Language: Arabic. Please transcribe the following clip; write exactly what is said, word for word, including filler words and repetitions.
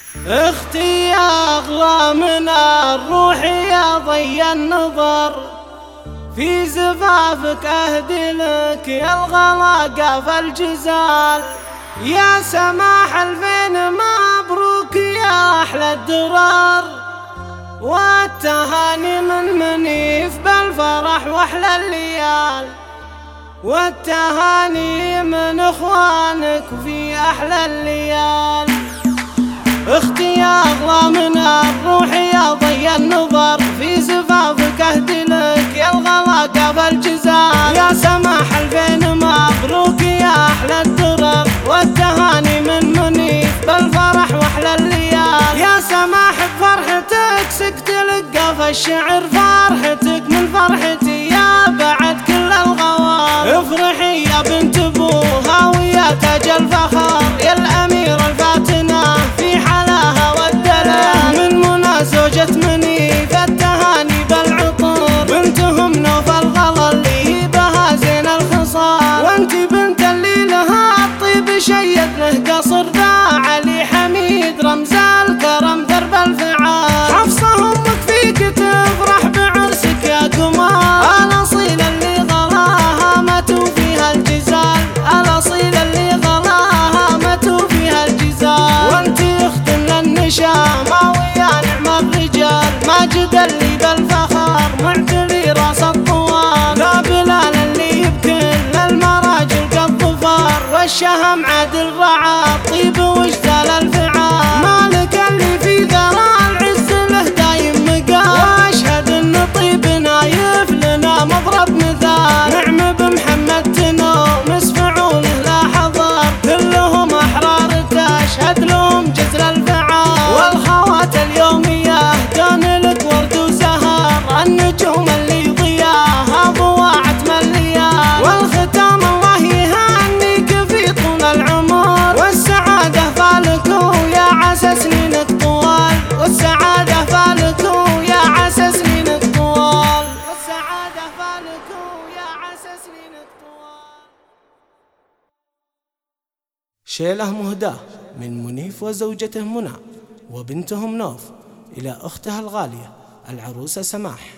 اختي يا اغلى من الروح يا ضي النظر، في زفافك اهدي لك يا الغلا في الجزال. يا سماح الفين مبروك يا احلى الدرر، والتهاني من منيف بالفرح واحلى الليال. والتهاني من اخوانك في احلى الليال. اختي يا اغلى من الروح يا ضي النظر، في زفافك اهدي لك يا الغلا في الجزال. يا سماح الفين مبروك يا احلى الدرر، والتهاني من منيف بالفرح واحلى الليال. يا سماح بفرحتك سكت لقى في الشعر، فرحتك من فرحتي يا بعد كل الغوال. افرحي يا بنت ابوها ويا تاج الفخر، يا الاميرة الفاتنة في حلاها والدلال. من منى زوجة منيف التهاني بالعطر، بنتهم نوف الغلا اللي بها زين الخصال. وانتي بنت اللي لها الطيب شيد له قصر، ذا علي حميد رمز الكرم درب الفعال. حفصة امك فيك تفرح بعرسك يا قمر، الاصيل اللي غلاها ماتوا فيها الجزال. الاصيل اللي غلاها ماتوا فيها الجزال. وانتي اخت للنشامة ويا نعم الرجال، ماجد اللي بالفخر معتلي راس الطوال. لا بلال اللي بكل المراجل قد ظفر، والشهم عادل رعى الطيب واجتال الفعال. مالك اللي في ذرى العز له دايم مقال، واشهد ان طيب نايف لنا مضرب مثال. نعم بمحمد تنوم فعوله لا حضر، كلهم احرار تشهد لهم جزر الفعال. والخوات اليوميه دون لك ورد وزهر، النجوم اللي ضياها ضواعت مليال. والختام الله يهنيك في طول العمر، والسعاده فالك ويا عسى سنينك طوال. والسعاده فالك ويا عسى سنينك طوال. والسعاده فالك ويا عسى سنينك طوال. شيله مهداه من منيف وزوجته منى وبنتهم نوف إلى أختها الغالية العروسة سماح.